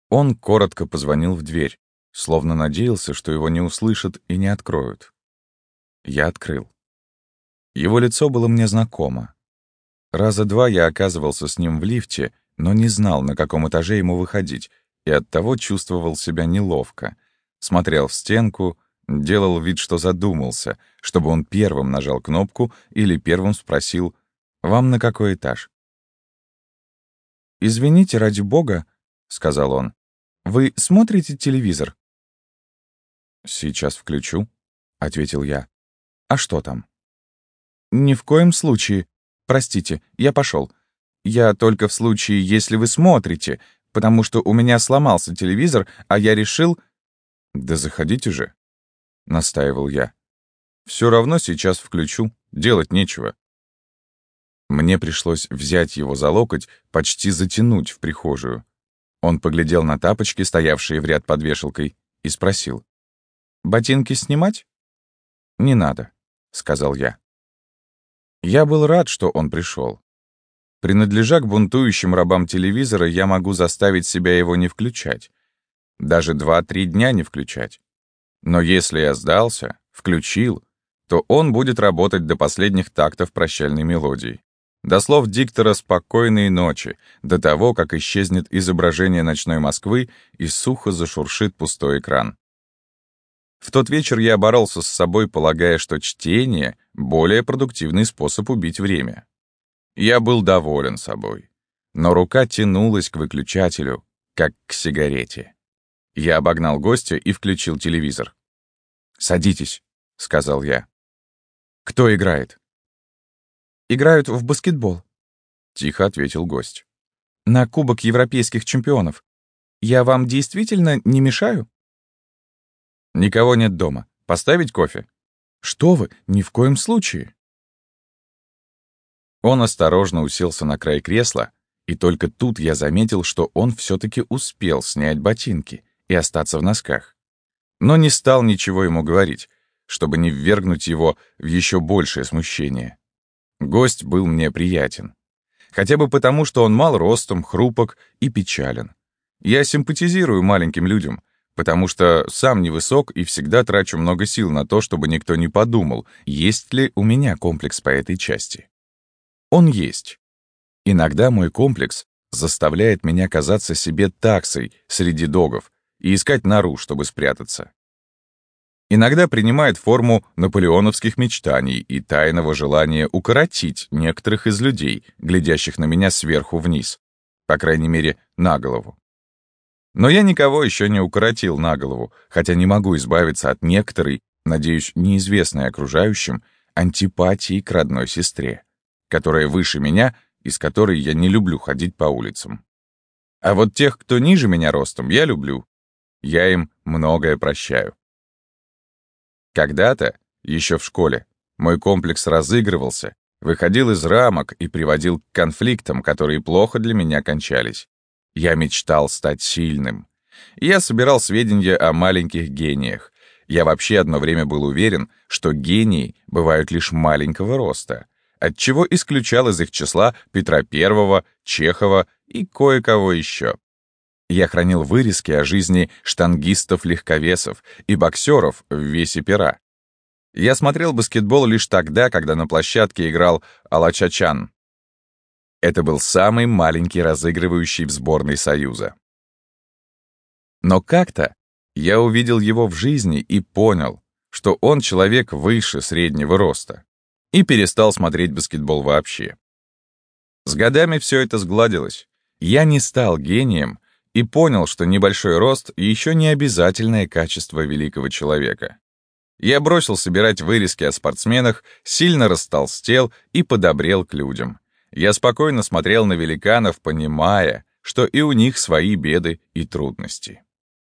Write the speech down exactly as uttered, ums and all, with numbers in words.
Он коротко позвонил в дверь, словно надеялся, что его не услышат и не откроют. Я открыл. Его лицо было мне знакомо. Раза два я оказывался с ним в лифте, но не знал, на каком этаже ему выходить, и оттого чувствовал себя неловко. Смотрел в стенку, делал вид, что задумался, чтобы он первым нажал кнопку или первым спросил: «Вам на какой этаж?» «Извините, ради бога», — сказал он, — «вы смотрите телевизор?» «Сейчас включу», — ответил я. «А что там?» «Ни в коем случае. Простите, я пошел. Я только в случае, если вы смотрите, потому что у меня сломался телевизор, а я решил...» «Да заходите же», — настаивал я. «Все равно сейчас включу, делать нечего». Мне пришлось взять его за локоть, почти затянуть в прихожую. Он поглядел на тапочки, стоявшие в ряд под вешалкой, и спросил: «Ботинки снимать?» «Не надо», — сказал я. Я был рад, что он пришел. Принадлежа к бунтующим рабам телевизора, я могу заставить себя его не включать. Даже два-три дня не включать. Но если я сдался, включил, то он будет работать до последних тактов прощальной мелодии. До слов диктора «Спокойной ночи», до того, как исчезнет изображение ночной Москвы и сухо зашуршит пустой экран. В тот вечер я боролся с собой, полагая, что чтение — более продуктивный способ убить время. Я был доволен собой. Но рука тянулась к выключателю, как к сигарете. Я обогнал гостя и включил телевизор. «Садитесь», — сказал я. «Кто играет?» «Играют в баскетбол», — тихо ответил гость. «На Кубок Европейских чемпионов. Я вам действительно не мешаю?» «Никого нет дома. Поставить кофе?» «Что вы, ни в коем случае». Он осторожно уселся на край кресла, и только тут я заметил, что он все-таки успел снять ботинки и остаться в носках. Но не стал ничего ему говорить, чтобы не ввергнуть его в еще большее смущение. Гость был мне приятен. Хотя бы потому, что он мал ростом, хрупок и печален. Я симпатизирую маленьким людям, потому что сам невысок и всегда трачу много сил на то, чтобы никто не подумал, есть ли у меня комплекс по этой части. Он есть. Иногда мой комплекс заставляет меня казаться себе таксой среди догов и искать нору, чтобы спрятаться. Иногда принимает форму наполеоновских мечтаний и тайного желания укоротить некоторых из людей, глядящих на меня сверху вниз, по крайней мере, на голову. Но я никого еще не укоротил на голову, хотя не могу избавиться от некоторой, надеюсь, неизвестной окружающим, антипатии к родной сестре, которая выше меня и с которой я не люблю ходить по улицам. А вот тех, кто ниже меня ростом, я люблю. Я им многое прощаю. Когда-то, еще в школе, мой комплекс разыгрывался, выходил из рамок и приводил к конфликтам, которые плохо для меня кончались. Я мечтал стать сильным. Я собирал сведения о маленьких гениях. Я вообще одно время был уверен, что гении бывают лишь маленького роста, отчего исключал из их числа Петра Первого, Чехова и кое-кого еще. Я хранил вырезки о жизни штангистов-легковесов и боксеров в весе пера. Я смотрел баскетбол лишь тогда, когда на площадке играл Алачачан. Это был самый маленький разыгрывающий в сборной Союза. Но как-то я увидел его в жизни и понял, что он человек выше среднего роста, и перестал смотреть баскетбол вообще. С годами все это сгладилось. Я не стал гением и понял, что небольшой рост еще не обязательное качество великого человека. Я бросил собирать вырезки о спортсменах, сильно растолстел и подобрел к людям. Я спокойно смотрел на великанов, понимая, что и у них свои беды и трудности.